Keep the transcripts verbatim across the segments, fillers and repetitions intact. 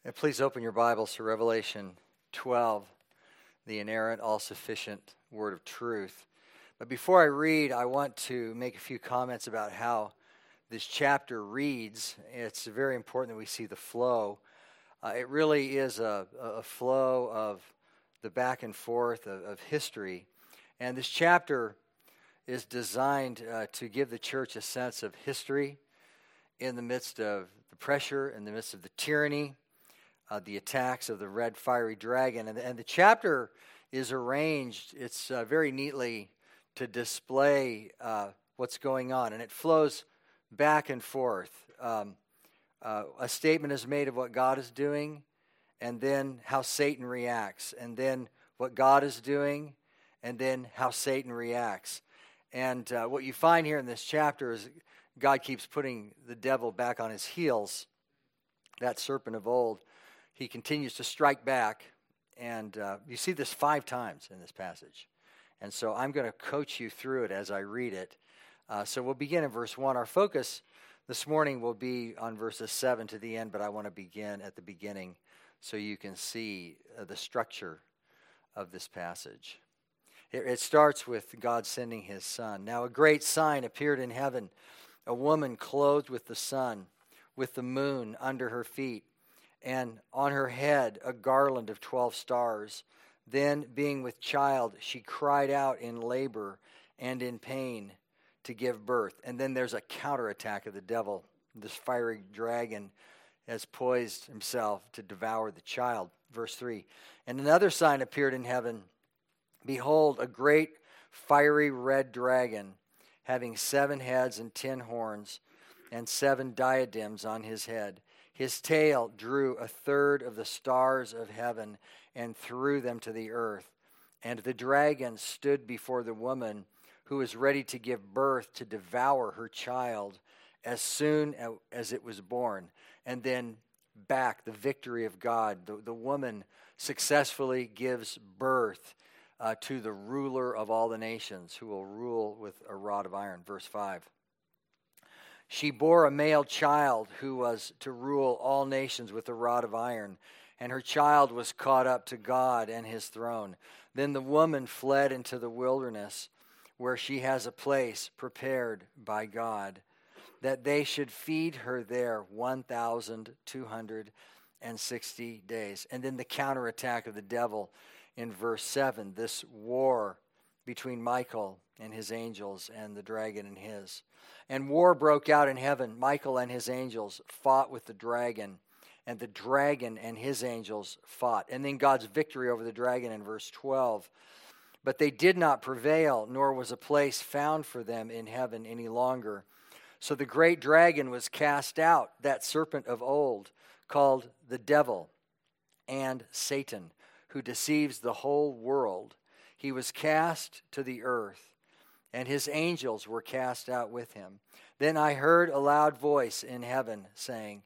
And please open your Bibles to Revelation twelve, the inerrant, all-sufficient word of truth. But before I read, I want to make a few comments about how this chapter reads. It's very important that we see the flow. Uh, it really is a, a flow of the back and forth of, of history. And this chapter is designed uh, to give the church a sense of history in the midst of the pressure, in the midst of the tyranny, Uh, the attacks of the red fiery dragon. And the, and the chapter is arranged, it's uh, very neatly to display uh, what's going on. And it flows back and forth. Um, uh, a statement is made of what God is doing, and then how Satan reacts, and then what God is doing, and then how Satan reacts. And uh, what you find here in this chapter is God keeps putting the devil back on his heels, that serpent of old. He continues to strike back, and uh, you see this five times in this passage. And so I'm going to coach you through it as I read it. Uh, so we'll begin in verse one. Our focus this morning will be on verses seven to the end, but I want to begin at the beginning so you can see uh, the structure of this passage. It, it starts with God sending his Son. Now a great sign appeared in heaven, a woman clothed with the sun, with the moon under her feet, and on her head a garland of twelve stars. Then, being with child, she cried out in labor and in pain to give birth. And then there's a counterattack of the devil. This fiery dragon has poised himself to devour the child. Verse three, and another sign appeared in heaven. Behold, a great fiery red dragon, having seven heads and ten horns, and seven diadems on his head. His tail drew a third of the stars of heaven and threw them to the earth. And the dragon stood before the woman who was ready to give birth to devour her child as soon as it was born. And then back, the victory of God. The, the woman successfully gives birth uh, to the ruler of all the nations, who will rule with a rod of iron. Verse five. She bore a male child who was to rule all nations with a rod of iron, and her child was caught up to God and his throne. Then the woman fled into the wilderness, where she has a place prepared by God, that they should feed her there one thousand two hundred sixty days. And then the counterattack of the devil in verse seven, this war between Michael and his angels and the dragon and his. And war broke out in heaven. Michael and his angels fought with the dragon, and the dragon and his angels fought. And then God's victory over the dragon in verse twelve. But they did not prevail, nor was a place found for them in heaven any longer. So the great dragon was cast out, that serpent of old, called the devil and Satan, who deceives the whole world. He was cast to the earth, and his angels were cast out with him. Then I heard a loud voice in heaven saying,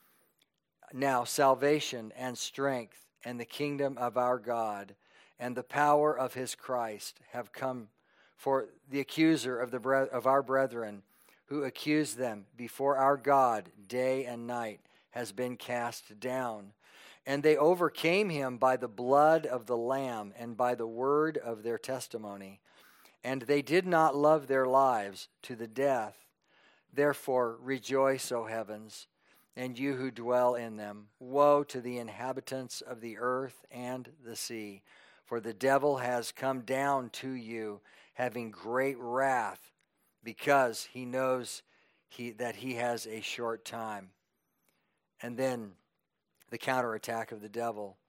now salvation and strength and the kingdom of our God and the power of his Christ have come, for the accuser of the bre- of our brethren, who accused them before our God day and night, has been cast down. And they overcame him by the blood of the Lamb and by the word of their testimony. And they did not love their lives to the death. Therefore rejoice, O heavens, and you who dwell in them. Woe to the inhabitants of the earth and the sea, for the devil has come down to you, having great wrath, because he knows he, that he has a short time. And then the counterattack of the devil.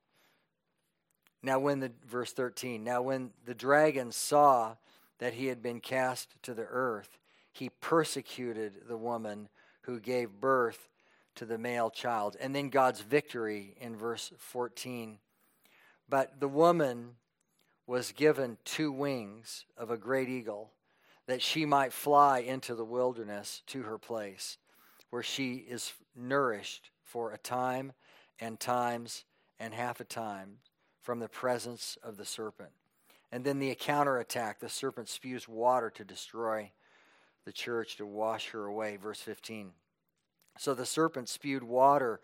Now when the, verse thirteen, now when the dragon saw that he had been cast to the earth, he persecuted the woman who gave birth to the male child. And then God's victory in verse fourteen. But the woman was given two wings of a great eagle, that she might fly into the wilderness to her place, where she is nourished for a time and times and half a time from the presence of the serpent. And then the counterattack, the serpent spews water to destroy the church, to wash her away. Verse fifteen. So the serpent spewed water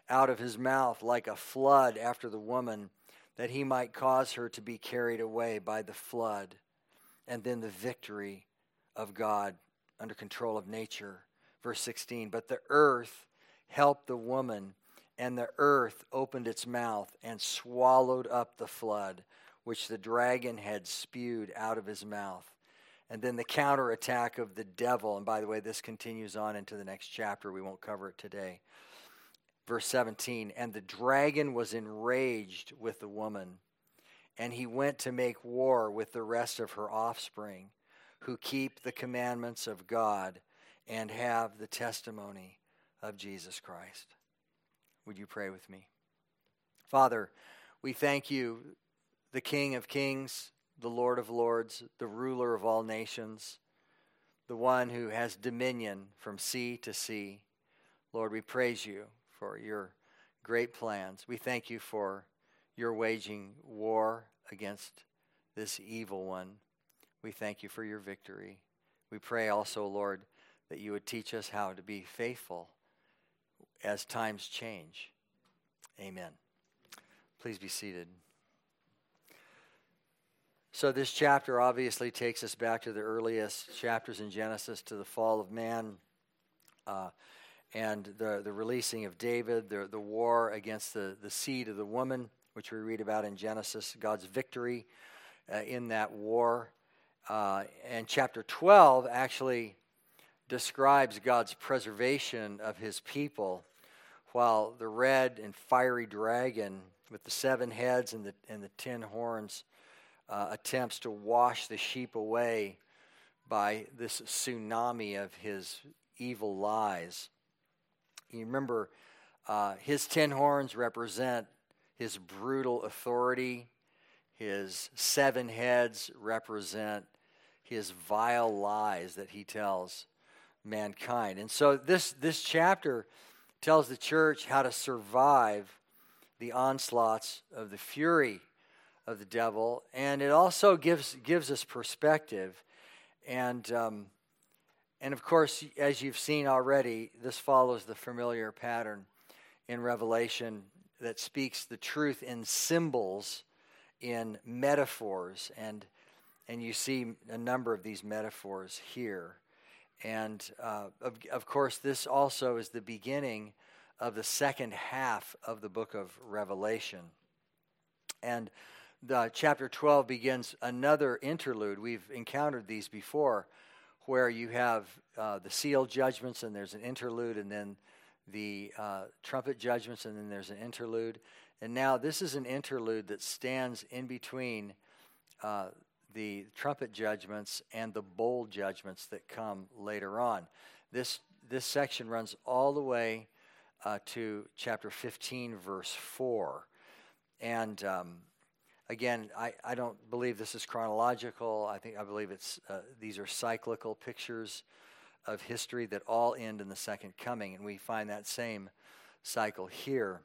out of his mouth like a flood after the woman, that he might cause her to be carried away by the flood. And then the victory of God under control of nature. Verse sixteen, but the earth helped the woman, and the earth opened its mouth and swallowed up the flood, which the dragon had spewed out of his mouth. And then the counterattack of the devil. And by the way, this continues on into the next chapter. We won't cover it today. Verse seventeen, and the dragon was enraged with the woman, and he went to make war with the rest of her offspring, who keep the commandments of God and have the testimony of Jesus Christ. Would you pray with me? Father, we thank you, the King of kings, the Lord of lords, the ruler of all nations, the one who has dominion from sea to sea. Lord, we praise you for your great plans. We thank you for your waging war against this evil one. We thank you for your victory. We pray also, Lord, that you would teach us how to be faithful as times change. Amen. Please be seated. So this chapter obviously takes us back to the earliest chapters in Genesis, to the fall of man, uh, and the, the releasing of David, the, the war against the, the seed of the woman, which we read about in Genesis, God's victory uh, in that war. Uh, and chapter twelve actually describes God's preservation of his people, while the red and fiery dragon with the seven heads and the, and the ten horns uh, attempts to wash the sheep away by this tsunami of his evil lies. You remember, uh, his ten horns represent his brutal authority. His seven heads represent his vile lies that he tells mankind. And so this, this chapter tells the church how to survive the onslaughts of the fury of the devil. And it also gives, gives us perspective. And um, And of course, as you've seen already, this follows the familiar pattern in Revelation that speaks the truth in symbols, in metaphors. And, and you see a number of these metaphors here. And uh, of, of course, this also is the beginning of the second half of the book of Revelation. And the chapter twelve begins another interlude. We've encountered these before, where you have uh, the seal judgments, and there's an interlude, and then the uh, trumpet judgments, and then there's an interlude. And now this is an interlude that stands in between uh, the trumpet judgments and the bowl judgments that come later on. This, this section runs all the way uh, to chapter fifteen, verse four. And um, again, I, I don't believe this is chronological. I think I believe it's uh, these are cyclical pictures of history that all end in the second coming, and we find that same cycle here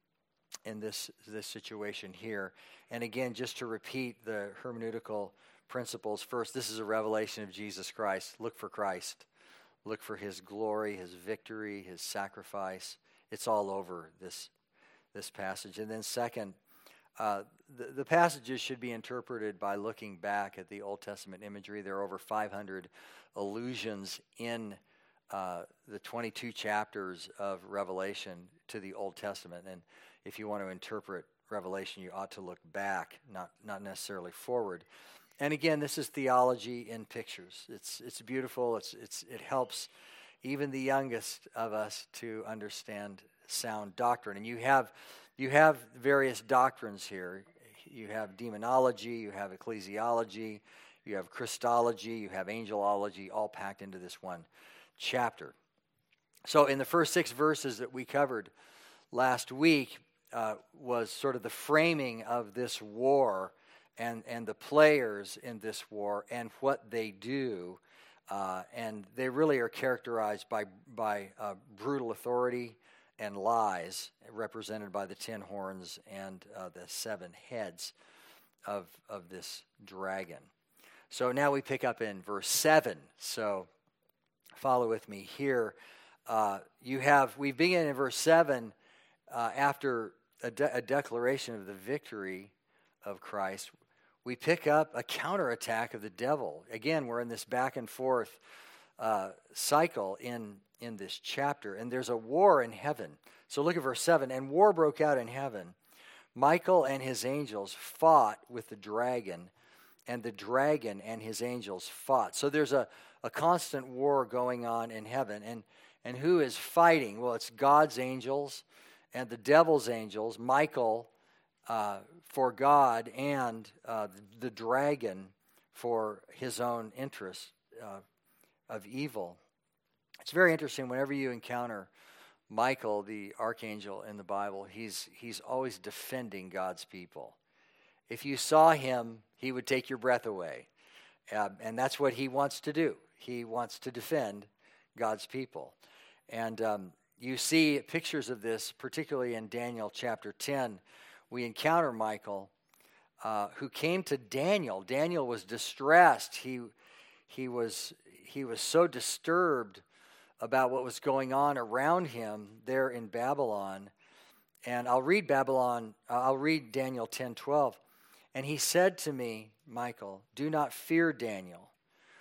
in this this situation here. And again, just to repeat the hermeneutical principles, first, this is a revelation of Jesus Christ. Look for Christ. Look for his glory, his victory, his sacrifice. It's all over this this passage. And then second, Uh, the, the passages should be interpreted by looking back at the Old Testament imagery. There are over five hundred allusions in uh, the twenty-two chapters of Revelation to the Old Testament. And if you want to interpret Revelation, you ought to look back, not not necessarily forward. And again, this is theology in pictures. It's it's beautiful. It's it's it helps even the youngest of us to understand sound doctrine. And you have you have various doctrines here. You have demonology, you have ecclesiology, you have Christology, you have angelology, all packed into this one chapter. So in the first six verses that we covered last week uh, was sort of the framing of this war and, and the players in this war and what they do. Uh, and they really are characterized by, by uh, brutal authority and lies, represented by the ten horns and uh, the seven heads of, of this dragon. So now we pick up in verse seven. So follow with me here. Uh, you have, we begin in verse seven uh, after a, de- a declaration of the victory of Christ, we pick up a counterattack of the devil. Again, we're in this back and forth uh, cycle in, in this chapter, and there's a war in heaven. So look at verse seven. And war broke out in heaven. Michael and his angels fought with the dragon, and the dragon and his angels fought. So there's a, a constant war going on in heaven. And, and who is fighting? Well, it's God's angels and the devil's angels, Michael uh, for God, and uh, the, the dragon for his own interest uh, of evil. It's very interesting whenever you encounter Michael, the archangel in the Bible, he's he's always defending God's people. If you saw him, he would take your breath away. Uh, and that's what he wants to do. He wants to defend God's people. And um, you see pictures of this, particularly in Daniel chapter ten. We encounter Michael, uh, who came to Daniel. Daniel was distressed. He he was he was so disturbed about what was going on around him there in Babylon. And I'll read Babylon, uh, I'll read Daniel ten twelve. And he said to me, Michael, do not fear, Daniel,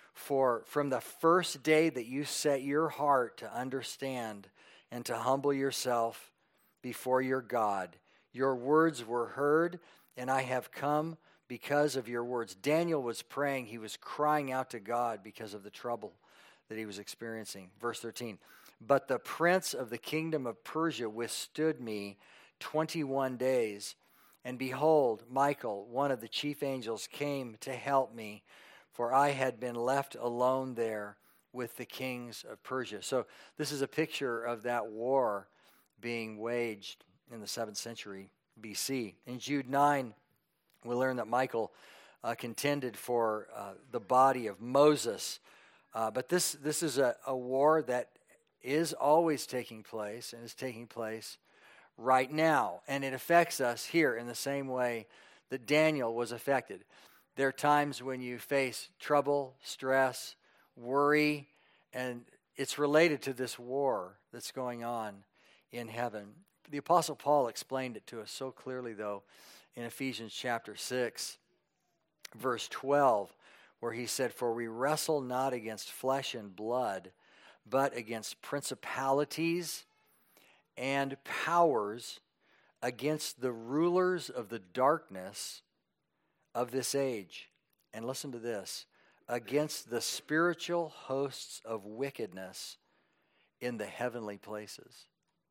for from the first day that you set your heart to understand and to humble yourself before your God, your words were heard, and I have come because of your words. Daniel was praying. He was crying out to God because of the trouble that he was experiencing. Verse thirteen, but the prince of the kingdom of Persia withstood me twenty-one days, and behold, Michael, one of the chief angels, came to help me, for I had been left alone there with the kings of Persia. So this is a picture of that war being waged in the seventh century B C. In Jude nine, we learn that Michael uh, contended for uh, the body of Moses. Uh, but this this is a, a war that is always taking place and is taking place right now. And it affects us here in the same way that Daniel was affected. There are times when you face trouble, stress, worry, and it's related to this war that's going on in heaven. The Apostle Paul explained it to us so clearly, though, in Ephesians chapter six, verse twelve, where he said, for we wrestle not against flesh and blood, but against principalities and powers, against the rulers of the darkness of this age. And listen to this, against the spiritual hosts of wickedness in the heavenly places.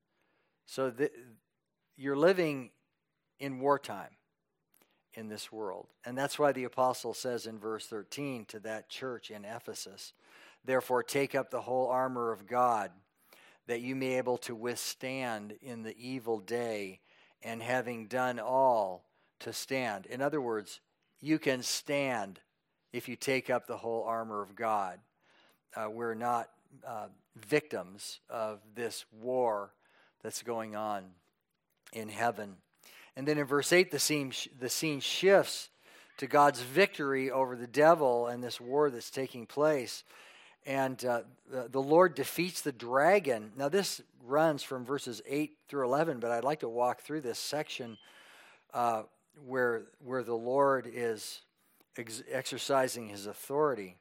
So th- you're living in wartime in this world. And that's why the apostle says in verse thirteen to that church in Ephesus, therefore take up the whole armor of God, that you may be able to withstand in the evil day, and having done all, to stand. In other words, you can stand if you take up the whole armor of God. Uh, we're not uh, victims of this war that's going on in heaven. And then in verse eight, the scene, the scene shifts to God's victory over the devil and this war that's taking place. And uh, the, the Lord defeats the dragon. Now this runs from verses eight through eleven, but I'd like to walk through this section uh, where, where the Lord is ex- exercising his authority.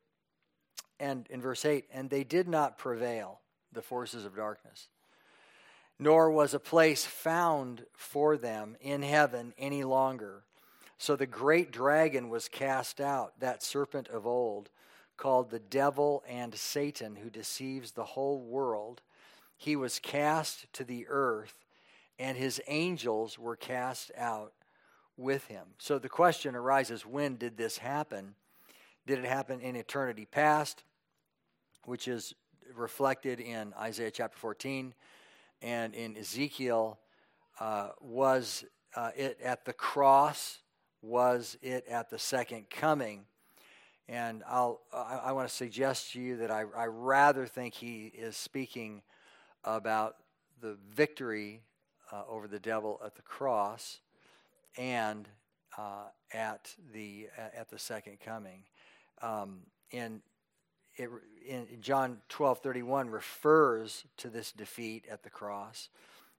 And in verse eight, and they did not prevail, the forces of darkness, nor was a place found for them in heaven any longer. So the great dragon was cast out, that serpent of old, called the devil and Satan, who deceives the whole world. He was cast to the earth, and his angels were cast out with him. So the question arises, when did this happen? Did it happen in eternity past, which is reflected in Isaiah chapter fourteen, and in Ezekiel? Uh, was uh, it at the cross? Was it at the second coming? And I'll, I, I want to suggest to you that I, I rather think he is speaking about the victory uh, over the devil at the cross and uh, at the at the second coming. Um, in, it, in John twelve thirty-one refers to this defeat at the cross.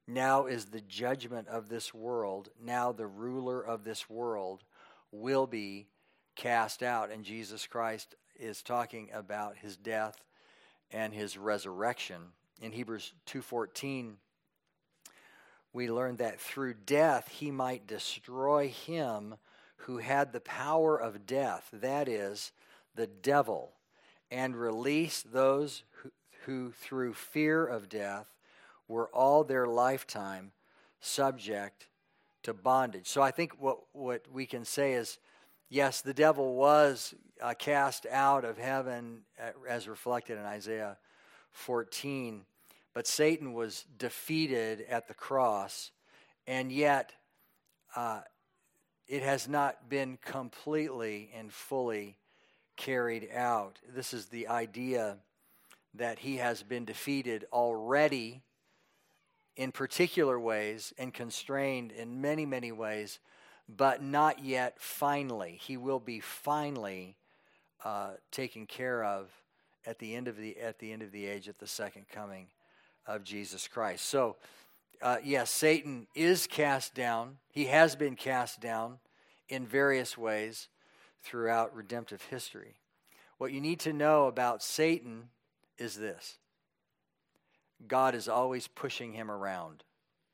Now is the judgment of this world. Now the ruler of this world will be cast out. And Jesus Christ is talking about his death and his resurrection. In Hebrews two fourteen, we learn that through death he might destroy him who had the power of death, that is, the devil, and release those who, who through fear of death were all their lifetime subject to bondage. So I think what, what we can say is, yes, the devil was uh, cast out of heaven as reflected in Isaiah fourteen, but Satan was defeated at the cross, and yet uh, it has not been completely and fully carried out. This is the idea that he has been defeated already in particular ways and constrained in many, many ways, but not yet finally. He will be finally uh, taken care of at the end of the at the end of the age, at the second coming of Jesus Christ. So, uh, yes, Satan is cast down. He has been cast down in various ways throughout redemptive history. What you need to know about Satan is this: God is always pushing him around.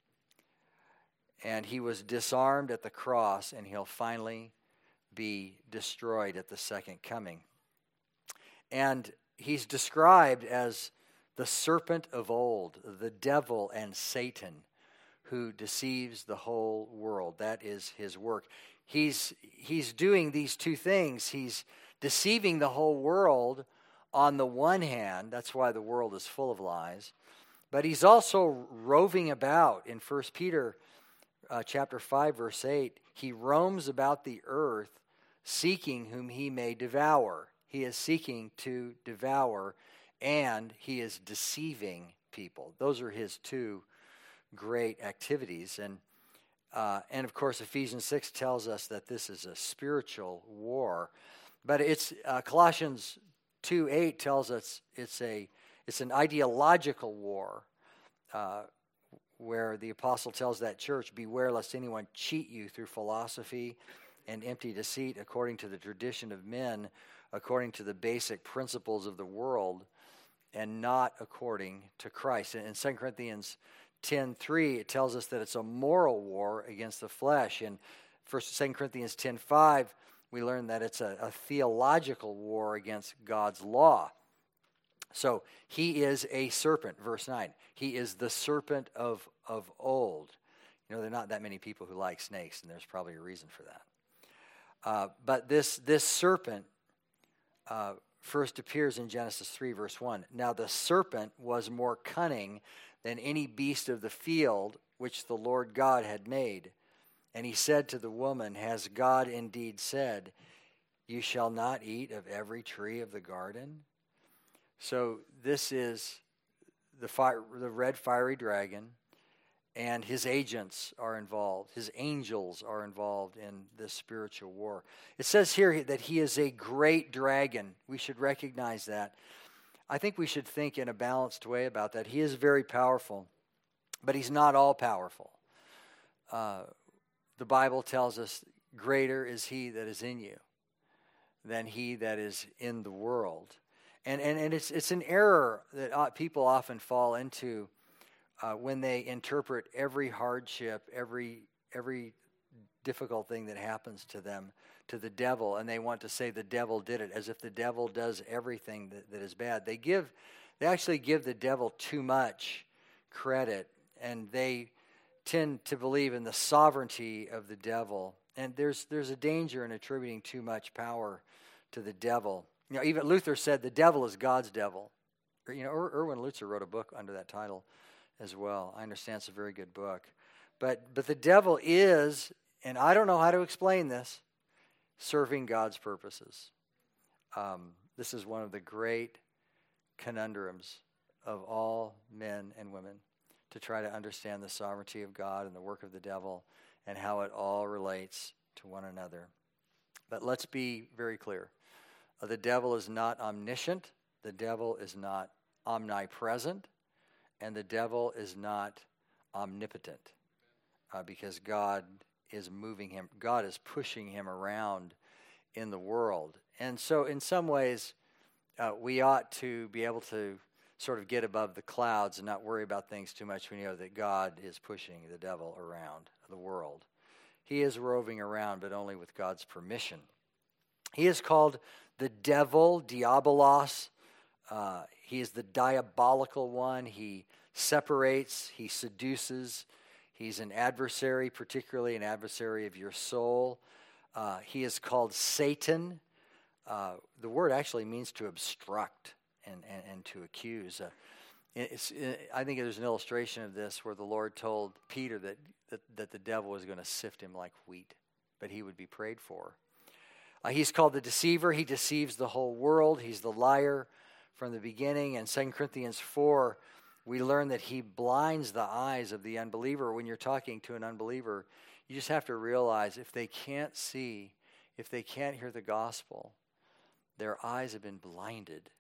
And he was disarmed at the cross, and he'll finally be destroyed at the second coming. And he's described as the serpent of old, the devil and Satan, who deceives the whole world. That is his work. He's, he's doing these two things. He's deceiving the whole world on the one hand. That's why the world is full of lies. But he's also roving about. In First Peter uh, chapter five, verse eight, he roams about the earth seeking whom he may devour. He is seeking to devour, and he is deceiving people. Those are his two great activities. And uh, and of course, Ephesians six tells us that this is a spiritual war. But it's uh, Colossians two eight tells us it's a it's an ideological war, uh, where the apostle tells that church, beware lest anyone cheat you through philosophy and empty deceit, according to the tradition of men, according to the basic principles of the world, and not according to Christ. And in Second Corinthians ten three, it tells us that it's a moral war against the flesh. In First Second Corinthians ten five, we learn that it's a, a theological war against God's law. So he is a serpent, verse nine. He is the serpent of, of old. You know, there are not that many people who like snakes, and there's probably a reason for that. Uh, but this, this serpent uh, first appears in Genesis three, verse one. Now the serpent was more cunning than any beast of the field which the Lord God had made. And he said to the woman, has God indeed said, you shall not eat of every tree of the garden? So this is the fire, the red fiery dragon, and his agents are involved. His angels are involved in this spiritual war. It says here that he is a great dragon. We should recognize that. I think we should think in a balanced way about that. He is very powerful, but he's not all powerful. Uh, the Bible tells us, greater is he that is in you than he that is in the world. And and, and it's it's an error that people often fall into uh, when they interpret every hardship, every every difficult thing that happens to them to the devil, and they want to say the devil did it, as if the devil does everything that, that is bad. They give, they actually give the devil too much credit, and they tend to believe in the sovereignty of the devil. And there's there's a danger in attributing too much power to the devil. You know, even Luther said the devil is God's devil. Or, you know, Ir- Erwin Lutzer wrote a book under that title as well. I understand it's a very good book. But but the devil is, and I don't know how to explain this, serving God's purposes. Um, this is one of the great conundrums of all men and women, to try to understand the sovereignty of God and the work of the devil and how it all relates to one another. But let's be very clear. Uh, the devil is not omniscient. The devil is not omnipresent. And the devil is not omnipotent uh, because God is moving him. God is pushing him around in the world. And so in some ways, uh, we ought to be able to sort of get above the clouds and not worry about things too much. We know that God is pushing the devil around the world. He is roving around, but only with God's permission. He is called the devil, diabolos. Uh, he is the diabolical one. He separates, he seduces. He's an adversary, particularly an adversary of your soul. Uh, he is called Satan. Uh, the word actually means to obstruct and, and, and to accuse. Uh, it's, it, I think there's an illustration of this where the Lord told Peter that, that, that the devil was going to sift him like wheat, but he would be prayed for. Uh, he's called the deceiver. He deceives the whole world. He's the liar from the beginning. In Second Corinthians four, we learn that he blinds the eyes of the unbeliever. When you're talking to an unbeliever, you just have to realize if they can't see, if they can't hear the gospel, their eyes have been blinded.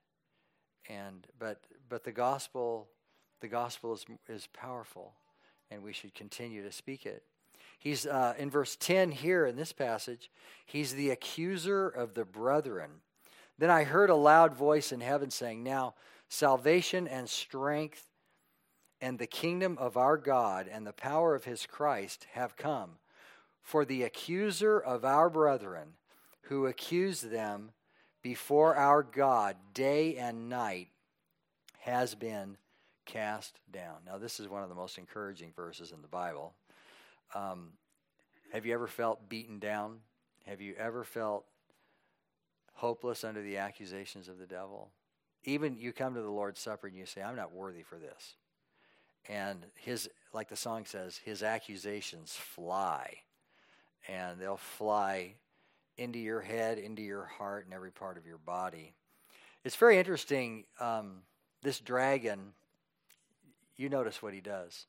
And but but the gospel, the gospel is is powerful, and we should continue to speak it. He's uh, in verse ten here in this passage. He's the accuser of the brethren. Then I heard a loud voice in heaven saying, "Now salvation and strength and the kingdom of our God and the power of his Christ have come. For the accuser of our brethren, who accused them before our God day and night, has been cast down." Now, this is one of the most encouraging verses in the Bible. Um, have you ever felt beaten down? Have you ever felt hopeless under the accusations of the devil? Even you come to the Lord's Supper and you say, "I'm not worthy for this." And his, like the song says, his accusations fly. And they'll fly into your head, into your heart, and every part of your body. It's very interesting, um, this dragon, you notice what he does.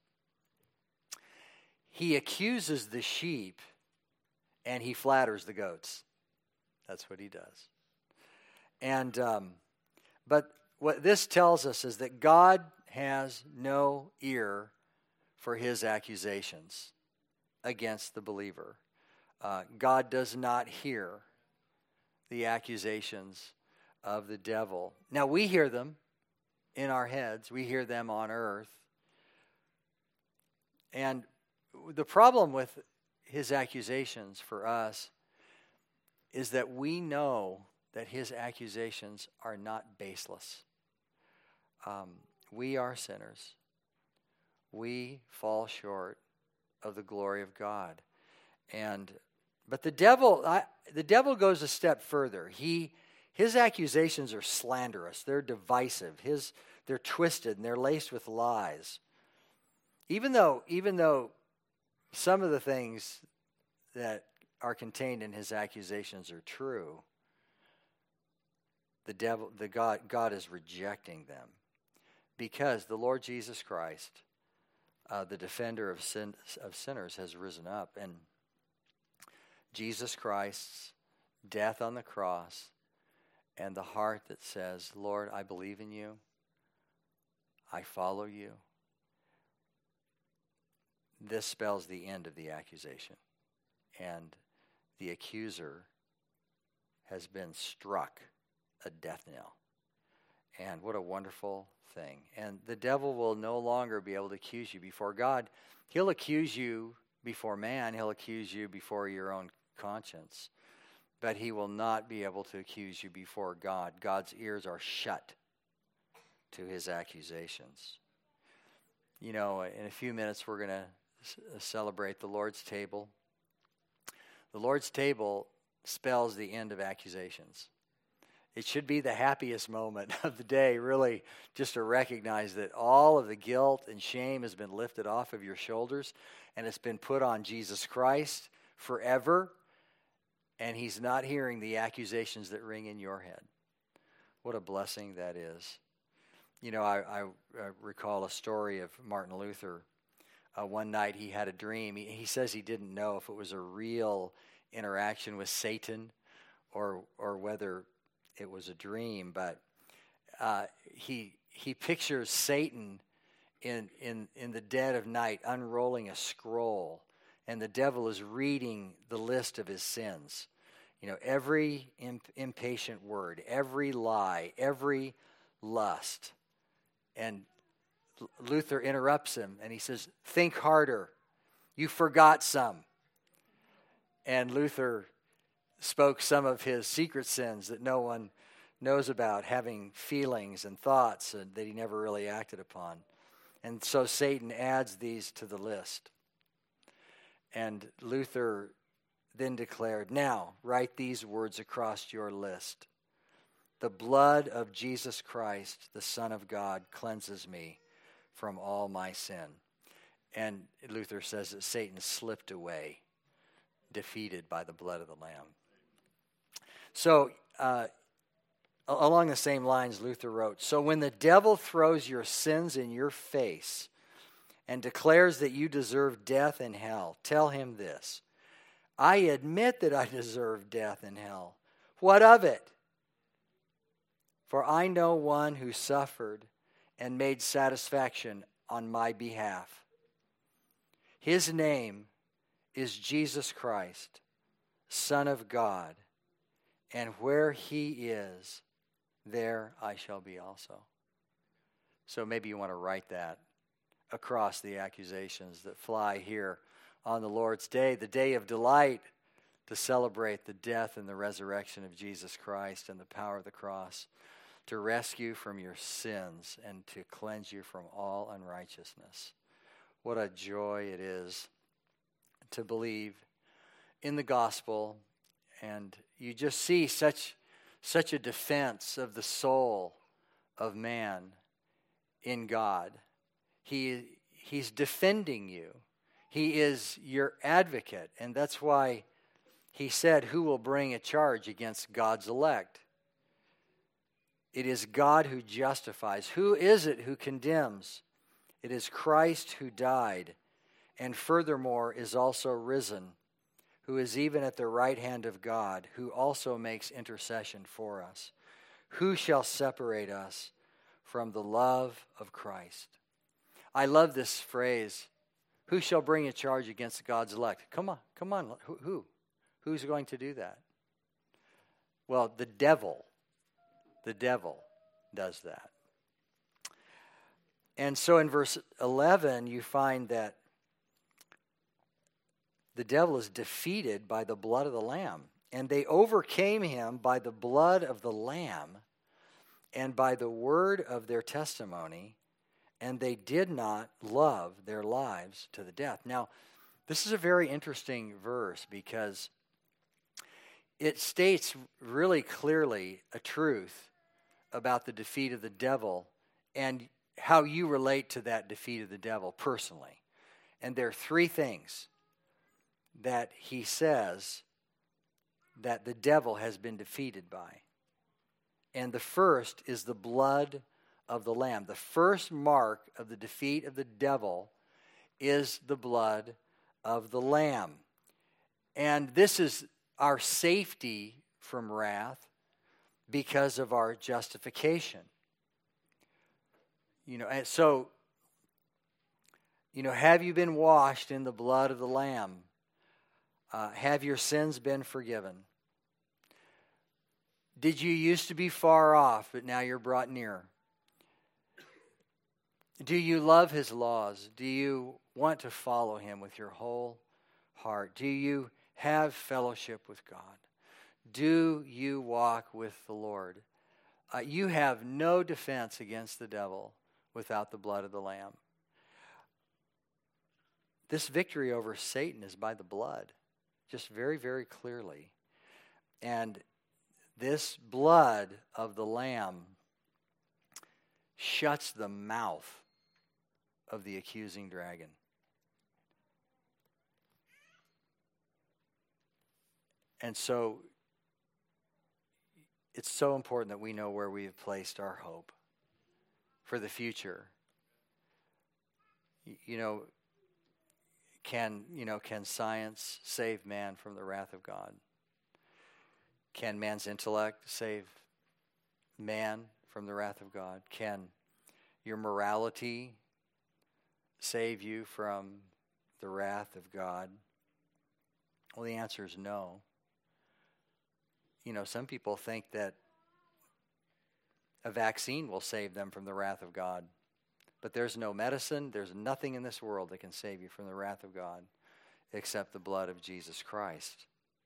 He accuses the sheep, and he flatters the goats. That's what he does. And um, but what this tells us is that God has no ear for his accusations against the believer. Uh, God does not hear the accusations of the devil. Now, we hear them in our heads. We hear them on earth. And the problem with his accusations for us is that we know that his accusations are not baseless. Um, we are sinners. We fall short of the glory of God. And but the devil, I, the devil goes a step further. He, his accusations are slanderous. They're divisive. His, they're twisted and they're laced with lies. Even though, even though some of the things that are contained in his accusations are true, the devil, the God, God is rejecting them because the Lord Jesus Christ, uh, the defender of sin, of sinners, has risen up, and Jesus Christ's death on the cross and the heart that says, "Lord, I believe in you. I follow you." This spells the end of the accusation. And the accuser has been struck a death knell. And what a wonderful thing. And the devil will no longer be able to accuse you before God. He'll accuse you before man. He'll accuse you before your own conscience. But he will not be able to accuse you before God. God's ears are shut to his accusations. You know, in a few minutes we're going to c- celebrate the Lord's table. The Lord's table spells the end of accusations. It should be the happiest moment of the day, really, just to recognize that all of the guilt and shame has been lifted off of your shoulders and it's been put on Jesus Christ forever, and he's not hearing the accusations that ring in your head. What a blessing that is. You know, I, I, I recall a story of Martin Luther. Uh, one night he had a dream. He, he says he didn't know if it was a real interaction with Satan or or whether it was a dream, but uh, he he pictures Satan in, in, in the dead of night, unrolling a scroll, and the devil is reading the list of his sins. You know, every imp- impatient word, every lie, every lust. And Luther interrupts him, and he says, think harder. You forgot some. And Luther spoke some of his secret sins that no one knows about, having feelings and thoughts that he never really acted upon. And so Satan adds these to the list. And Luther then declared, now write these words across your list. The blood of Jesus Christ, the Son of God, cleanses me from all my sin. And Luther says that Satan slipped away, defeated by the blood of the Lamb. So, uh, along the same lines, Luther wrote, so when the devil throws your sins in your face and declares that you deserve death and hell, tell him this. I admit that I deserve death and hell. What of it? For I know one who suffered and made satisfaction on my behalf. His name is Jesus Christ, Son of God, and where he is, there I shall be also. So maybe you want to write that across the accusations that fly here on the Lord's Day, the day of delight, to celebrate the death and the resurrection of Jesus Christ and the power of the cross, to rescue from your sins and to cleanse you from all unrighteousness. What a joy it is to believe in the gospel, and you just see such such a defense of the soul of man in God. He he's defending you. He is your advocate, and that's why he said, who will bring a charge against God's elect? It is God who justifies. Who is it who condemns? It is Christ who died, and furthermore is also risen, who is even at the right hand of God, who also makes intercession for us. Who shall separate us from the love of Christ? I love this phrase, who shall bring a charge against God's elect? Come on, come on, who? who? Who's going to do that? Well, the devil, the devil does that. And so in verse eleven, you find that the devil is defeated by the blood of the Lamb. And they overcame him by the blood of the Lamb and by the word of their testimony, and they did not love their lives to the death. Now, this is a very interesting verse because it states really clearly a truth about the defeat of the devil and how you relate to that defeat of the devil personally. And there are three things that he says that the devil has been defeated by. And the first is the blood of the Lamb. The first mark of the defeat of the devil is the blood of the Lamb. And this is our safety from wrath because of our justification. You know, and so, you know, have you been washed in the blood of the Lamb? Uh, have your sins been forgiven? Did you used to be far off, but now you're brought near? Do you love his laws? Do you want to follow him with your whole heart? Do you have fellowship with God? Do you walk with the Lord? Uh, you have no defense against the devil without the blood of the Lamb. This victory over Satan is by the blood, just very, very clearly. And this blood of the Lamb shuts the mouth of the accusing dragon. And so it's so important that we know where we have placed our hope for the future. You know, can, you know, can science save man from the wrath of God? Can man's intellect save man from the wrath of God? Can your morality save you from the wrath of God? Well, the answer is no. You know, some people think that a vaccine will save them from the wrath of God. But there's no medicine, there's nothing in this world that can save you from the wrath of God except the blood of Jesus Christ.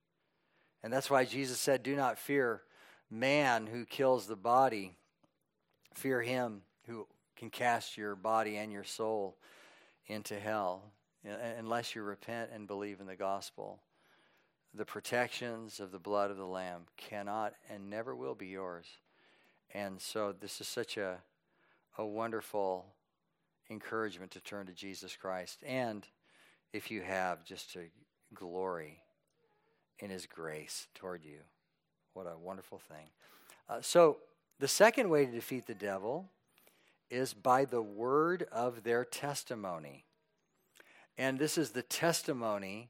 And that's why Jesus said, do not fear man who kills the body. Fear him who can cast your body and your soul into hell, unless you repent and believe in the gospel. The protections of the blood of the Lamb cannot and never will be yours. And so this is such a, a wonderful encouragement to turn to Jesus Christ. And if you have, just to glory in his grace toward you. What a wonderful thing. Uh, so the second way to defeat the devil is by the word of their testimony. And this is the testimony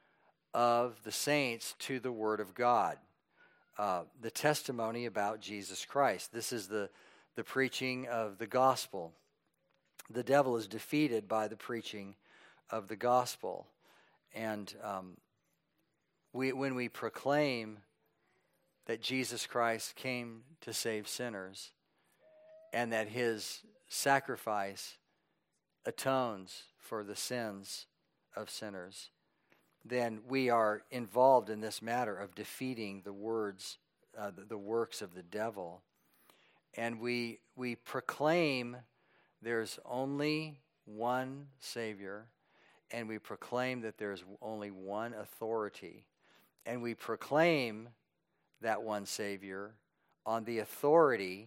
of the saints to the word of God. Uh, the testimony about Jesus Christ. This is the, the preaching of the gospel. The devil is defeated by the preaching of the gospel. And um, we, when we proclaim that Jesus Christ came to save sinners and that his sacrifice atones for the sins of sinners, then we are involved in this matter of defeating the words, uh, the, the works of the devil. And we we proclaim there's only one Savior, and we proclaim that there's only one authority. And we proclaim that one Savior on the authority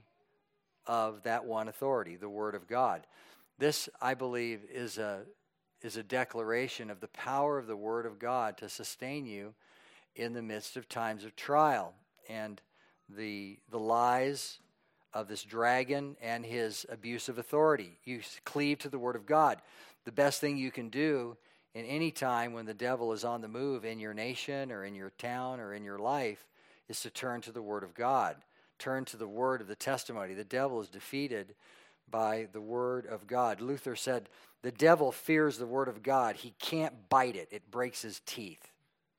of that one authority, the Word of God. This, I believe, is a is a declaration of the power of the Word of God to sustain you in the midst of times of trial and the the lies of this dragon and his abuse of authority. You cleave to the Word of God. The best thing you can do in any time when the devil is on the move in your nation or in your town or in your life is to turn to the Word of God. Turn to the word of the testimony. The devil is defeated by the Word of God. Luther said, the devil fears the Word of God. He can't bite it. It breaks his teeth.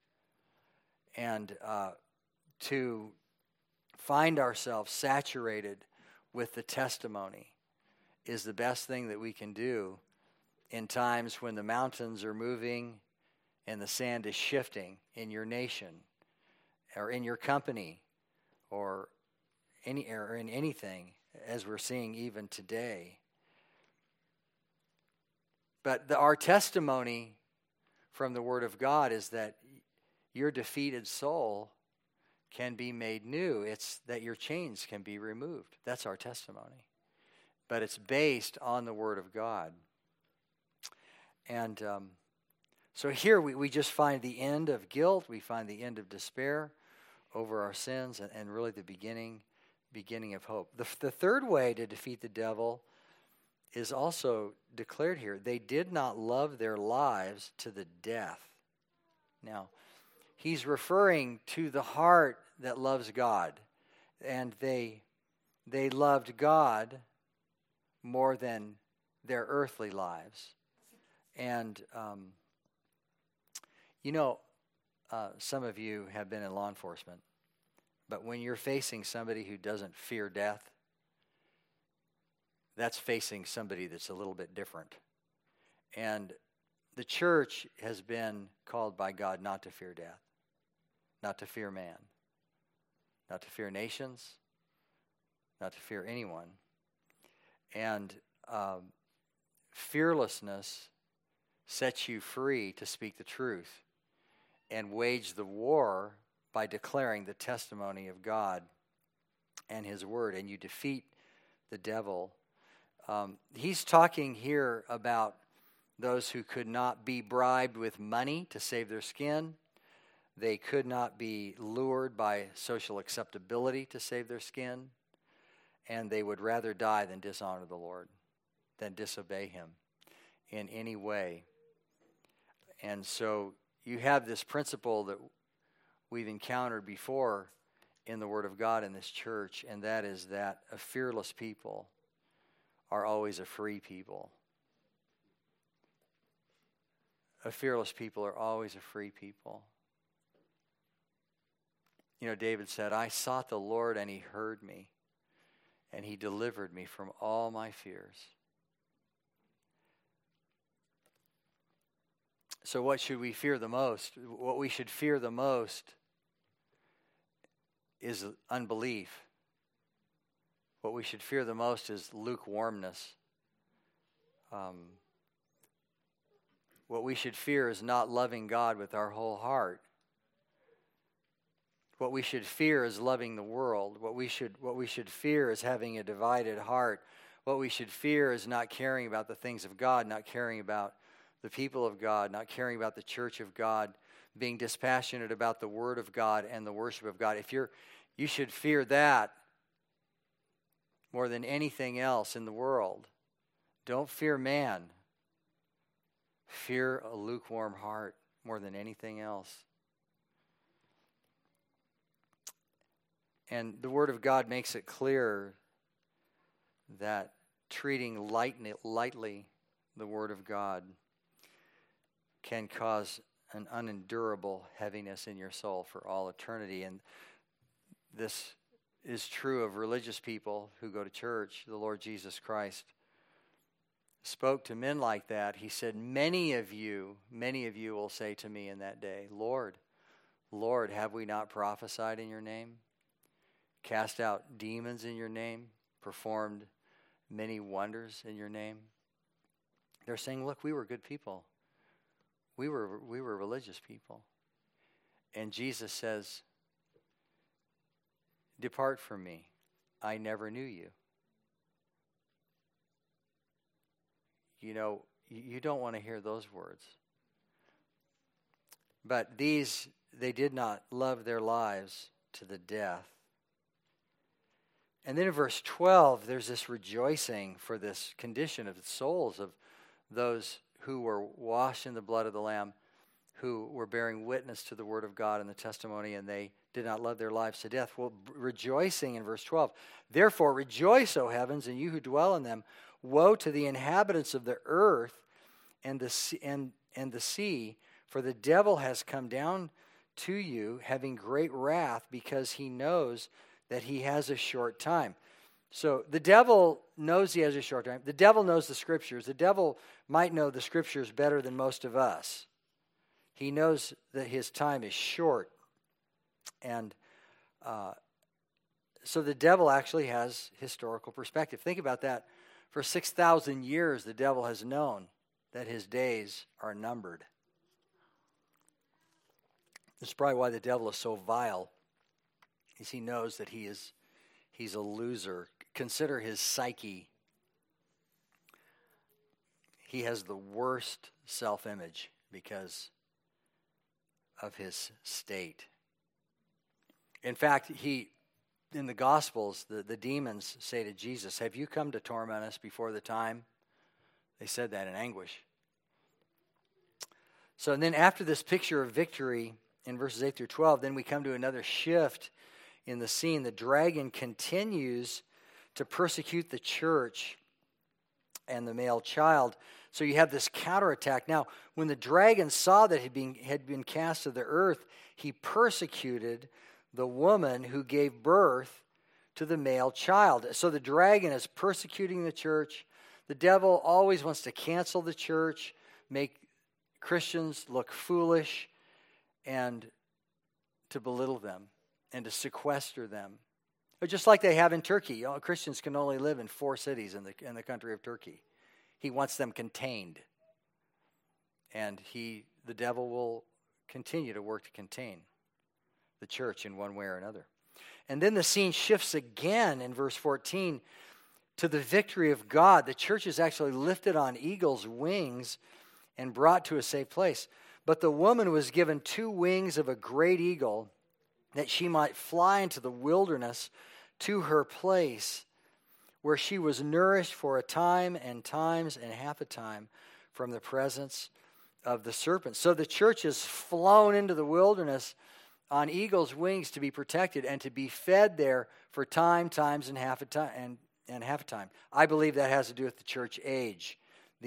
And uh, to find ourselves saturated with the testimony is the best thing that we can do in times when the mountains are moving and the sand is shifting in your nation or in your company or any or in anything, as we're seeing even today. But the, our testimony from the Word of God is that your defeated soul can be made new. It's that your chains can be removed. That's our testimony. But it's based on the Word of God. And um, so here we, we just find the end of guilt. We find the end of despair over our sins and, and really the beginning beginning of hope. The, the third way to defeat the devil is also declared here. They did not love their lives to the death. Now, he's referring to the heart that loves God. And they they loved God more than their earthly lives. And, um, you know, uh, some of you have been in law enforcement. But when you're facing somebody who doesn't fear death, that's facing somebody that's a little bit different. And the church has been called by God not to fear death, not to fear man, not to fear nations, not to fear anyone. And um, fearlessness sets you free to speak the truth and wage the war by declaring the testimony of God and His Word, and you defeat the devil. Um, he's talking here about those who could not be bribed with money to save their skin. They could not be lured by social acceptability to save their skin. And they would rather die than dishonor the Lord, than disobey Him in any way. And so you have this principle that we've encountered before in the Word of God in this church, and that is that a fearless people are always a free people. a fearless people are always a free people. You know, David said, I sought the Lord and he heard me, and he delivered me from all my fears. So what should we fear the most? What we should fear the most is unbelief. What we should fear the most is lukewarmness. Um, what we should fear is not loving God with our whole heart. What we should fear is loving the world. What we should what we should fear is having a divided heart. What we should fear is not caring about the things of God, not caring about the people of God, not caring about the church of God, being dispassionate about the word of God and the worship of God. If you're you should fear that more than anything else in the world. Don't fear man. Fear a lukewarm heart more than anything else. And the Word of God makes it clear that treating lightly, lightly the Word of God can cause an unendurable heaviness in your soul for all eternity. And this is true of religious people who go to church. The Lord Jesus Christ spoke to men like that. He said, many of you, many of you will say to me in that day, Lord, Lord, have we not prophesied in your name? Cast out demons in your name, performed many wonders in your name. They're saying, look, we were good people. We were we were religious people. And Jesus says, depart from me. I never knew you. You know, you don't want to hear those words. But these, they did not love their lives to the death. And then in verse twelve, there's this rejoicing for this condition of the souls of those who were washed in the blood of the Lamb, who were bearing witness to the word of God and the testimony, and they did not love their lives to death. Well, rejoicing in verse twelve. Therefore rejoice, O heavens, and you who dwell in them. Woe to the inhabitants of the earth and the sea, and, and the sea, for the devil has come down to you, having great wrath, because he knows that he has a short time. So the devil knows he has a short time. The devil knows the Scriptures. The devil might know the Scriptures better than most of us. He knows that his time is short. And uh, so the devil actually has historical perspective. Think about that. For six thousand years, the devil has known that his days are numbered. This is probably why the devil is so vile, is he knows that he is he's a loser. Consider his psyche. He has the worst self-image because of his state. In fact, he in the Gospels, the, the demons say to Jesus, have you come to torment us before the time? They said that in anguish. So and then after this picture of victory in verses eight through twelve, then we come to another shift in the scene. The dragon continues to persecute the church and the male child. So you have this counterattack. Now, when the dragon saw that he had been, had been cast to the earth, he persecuted the woman who gave birth to the male child. So the dragon is persecuting the church. The devil always wants to cancel the church, make Christians look foolish, and to belittle them and to sequester them. But just like they have in Turkey. You know, Christians can only live in four cities in the in the country of Turkey. He wants them contained. And he, the devil will continue to work to contain the church in one way or another. And then the scene shifts again in verse fourteen to the victory of God. The church is actually lifted on eagle's wings and brought to a safe place. But the woman was given two wings of a great eagle, that she might fly into the wilderness to her place, where she was nourished for a time and times and half a time from the presence of the serpent. So the church is flown into the wilderness on eagle's wings to be protected and to be fed there for time, times, and half a time, and, and half a time. I believe that has to do with the church age. These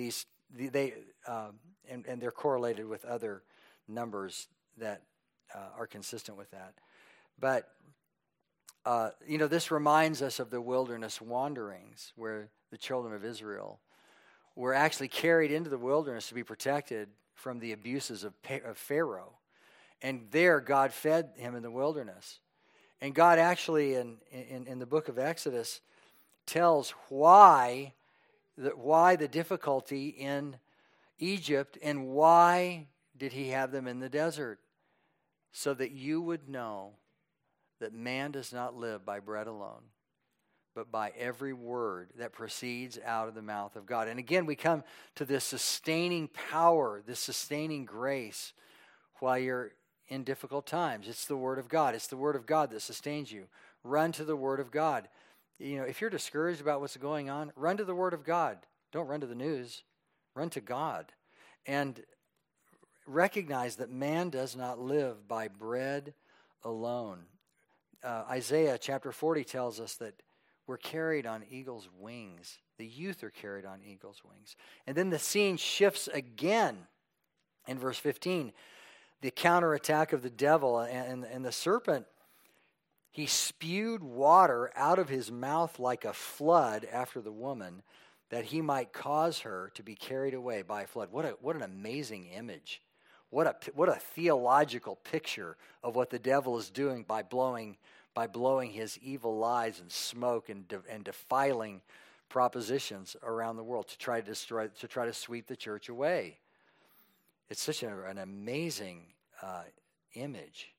the, they uh, and, and they're correlated with other numbers that uh, are consistent with that. But uh, you know, this reminds us of the wilderness wanderings, where the children of Israel were actually carried into the wilderness to be protected from the abuses of, of Pharaoh. And there God fed him in the wilderness. And God actually in, in, in the book of Exodus tells why the, why the difficulty in Egypt and why did he have them in the desert. So that you would know that man does not live by bread alone, but by every word that proceeds out of the mouth of God. And again, we come to this sustaining power, this sustaining grace while you're in difficult times. It's the Word of God. It's the Word of God that sustains you. Run to the Word of God. You know, if you're discouraged about what's going on, run to the Word of God. Don't run to the news. Run to God. And recognize that man does not live by bread alone. Uh, Isaiah chapter forty tells us that we're carried on eagle's wings. The youth are carried on eagle's wings. And then the scene shifts again in verse fifteen. The counterattack of the devil and, and the serpent, he spewed water out of his mouth like a flood after the woman, that he might cause her to be carried away by a flood. What a what an amazing image. What a what a theological picture of what the devil is doing by blowing by blowing his evil lies and smoke and de, and defiling propositions around the world to try to destroy to try to sweep the church away. It's such a, an amazing uh, image.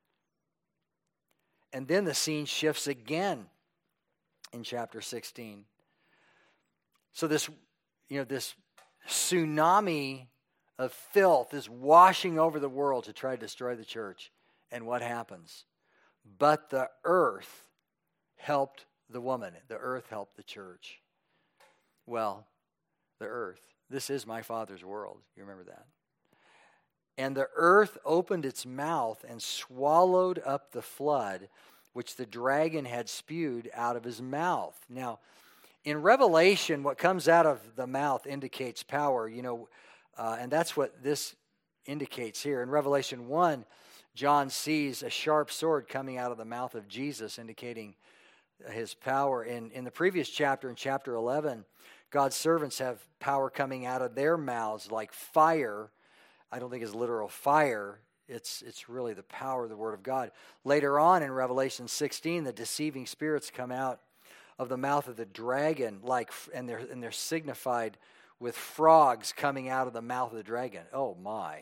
And then the scene shifts again in chapter sixteen. So this, you know, this tsunami of filth is washing over the world to try to destroy the church. And what happens? But the earth helped the woman. The earth helped the church. Well, the earth. This is my Father's world. You remember that? And the earth opened its mouth and swallowed up the flood, which the dragon had spewed out of his mouth. Now, in Revelation, what comes out of the mouth indicates power, you know, uh, and that's what this indicates here. In Revelation one, John sees a sharp sword coming out of the mouth of Jesus, indicating his power. In, in the previous chapter, in chapter eleven, God's servants have power coming out of their mouths like fire. I don't think it's literal fire. It's it's really the power of the Word of God. Later on in Revelation sixteen, the deceiving spirits come out of the mouth of the dragon, like, and they're and they're signified with frogs coming out of the mouth of the dragon. Oh my!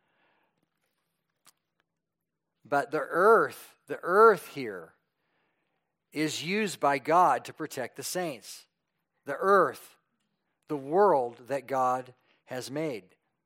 But the earth, the earth here, is used by God to protect the saints. The earth, the world that God has made.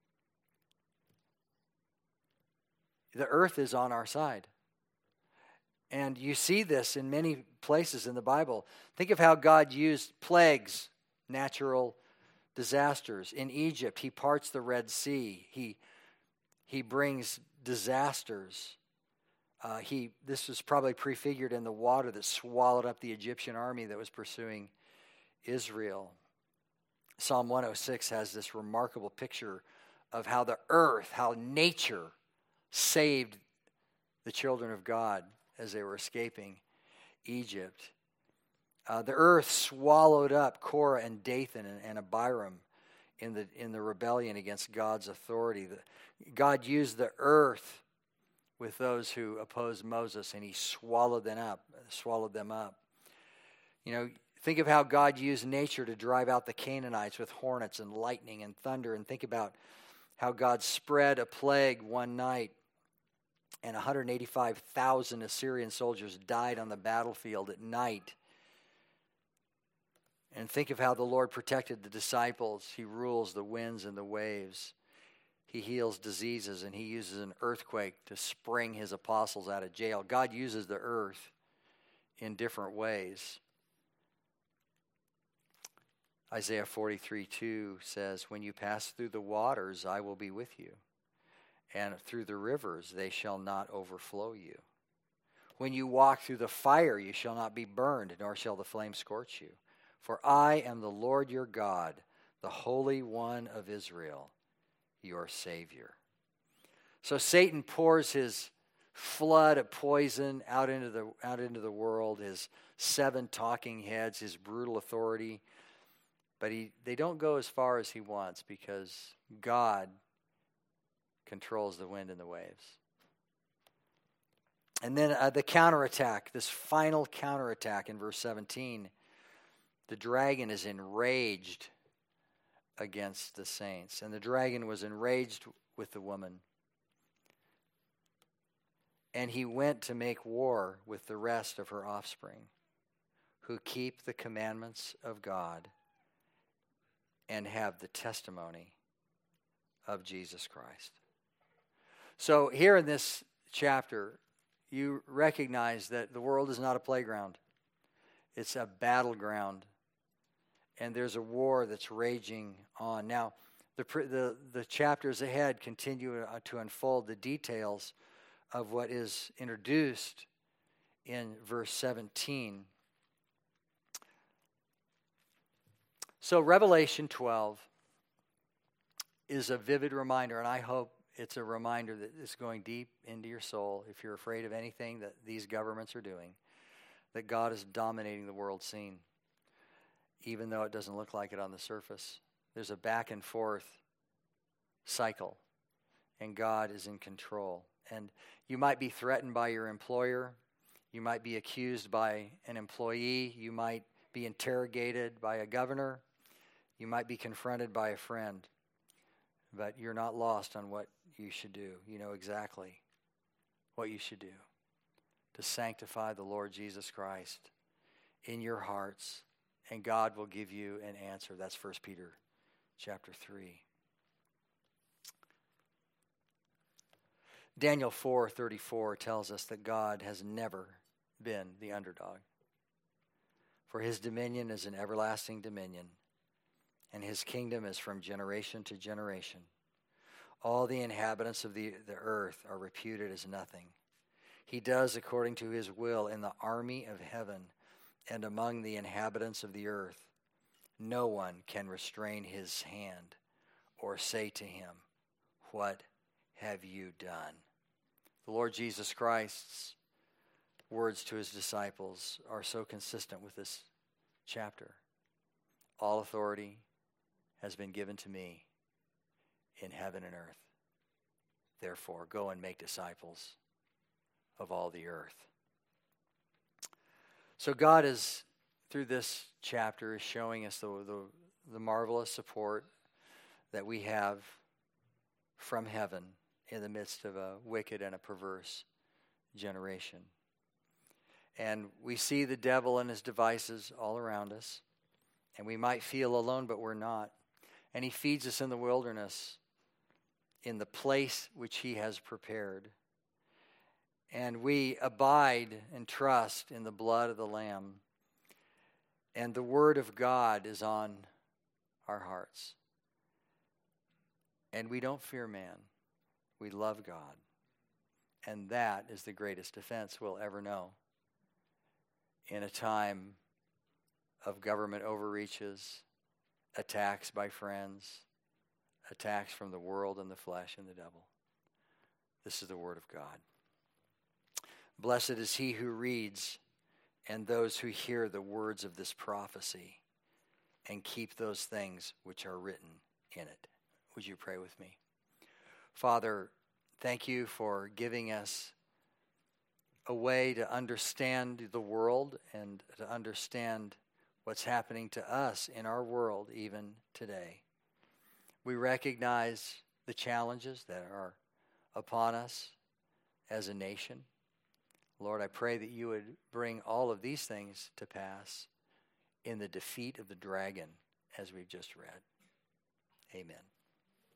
The earth is on our side. And you see this in many places in the Bible. Think of how God used plagues, natural disasters. In Egypt, he parts the Red Sea. He, he brings disasters. Uh, he this was probably prefigured in the water that swallowed up the Egyptian army that was pursuing Israel. Psalm one oh six has this remarkable picture of how the earth, how nature saved the children of God as they were escaping Egypt. Uh, the earth swallowed up Korah and Dathan and, and Abiram in the in the rebellion against God's authority. The, God used the earth with those who opposed Moses, and he swallowed them up, swallowed them up. You know, think of how God used nature to drive out the Canaanites with hornets and lightning and thunder, and think about how God spread a plague one night, and one hundred eighty-five thousand Assyrian soldiers died on the battlefield at night. And think of how the Lord protected the disciples. He rules the winds and the waves. He heals diseases, and he uses an earthquake to spring his apostles out of jail. God uses the earth in different ways. Isaiah forty-three two says, "When you pass through the waters, I will be with you. And through the rivers, they shall not overflow you. When you walk through the fire, you shall not be burned, nor shall the flame scorch you. For I am the Lord your God, the Holy One of Israel, your Savior. So Satan pours his flood of poison out into the out into the world, his seven talking heads, his brutal authority. But he they don't go as far as he wants because God controls the wind and the waves. And then uh, the counterattack, this final counterattack in verse seventeen. The dragon is enraged against the saints. And the dragon was enraged with the woman. And he went to make war with the rest of her offspring, who keep the commandments of God and have the testimony of Jesus Christ. So here in this chapter, you recognize that the world is not a playground. It's a battleground. And there's a war that's raging on. Now, the, the, the chapters ahead continue to unfold the details of what is introduced in verse seventeen. So Revelation twelve is a vivid reminder, and I hope it's a reminder that is going deep into your soul, if you're afraid of anything that these governments are doing, that God is dominating the world scene, even though it doesn't look like it on the surface. There's a back and forth cycle, and God is in control. And you might be threatened by your employer. You might be accused by an employee. You might be interrogated by a governor. You might be confronted by a friend. But you're not lost on what you should do. You know exactly what you should do to sanctify the Lord Jesus Christ in your hearts, and God will give you an answer. That's First Peter chapter three. Daniel four thirty-four tells us that God has never been the underdog. For his dominion is an everlasting dominion, and his kingdom is from generation to generation. All the inhabitants of the, the earth are reputed as nothing. He does according to his will in the army of heaven and among the inhabitants of the earth. No one can restrain his hand or say to him, "What have you done?" The Lord Jesus Christ's words to his disciples are so consistent with this chapter. All authority has been given to me in heaven and earth. Therefore, go and make disciples of all the earth. So God is, through this chapter, is showing us the, the, the marvelous support that we have from heaven in the midst of a wicked and a perverse generation. And we see the devil and his devices all around us. And we might feel alone, but we're not. And he feeds us in the wilderness, in the place which he has prepared. And we abide and trust in the blood of the Lamb. And the word of God is on our hearts. And we don't fear man. We love God. And that is the greatest defense we'll ever know in a time of government overreaches, attacks by friends, attacks from the world and the flesh and the devil. This is the word of God. Blessed is he who reads and those who hear the words of this prophecy and keep those things which are written in it. Would you pray with me? Father, thank you for giving us a way to understand the world and to understand what's happening to us in our world even today. We recognize the challenges that are upon us as a nation. Lord, I pray that you would bring all of these things to pass in the defeat of the dragon as we've just read. Amen.